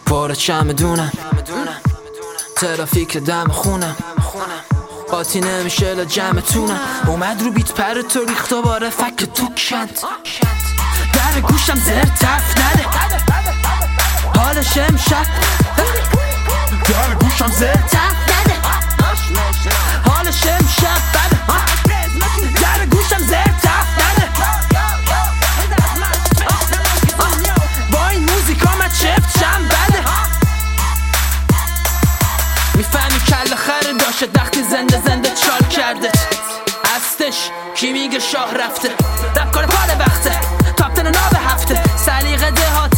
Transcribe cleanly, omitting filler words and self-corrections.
پاره چمدونم، ترافیک دم خونم، قاطی نمیشه لجمتونم. اومد رو بیت پر تو ریخت و باره فک تو کند. در گوشم زر تف نده، حالش امشب. در گوشم زر تف نده، حالش امشب بده. در گوشم زر تف نده، با این موزیکا من چفتشم بده. میفهمی کل خره داشته وقتی زنده زنده چال کرده. هستش کی میگه شاه رفته، رب کار پاره وقته، کاپتن ناب هفته. سلیقه دهات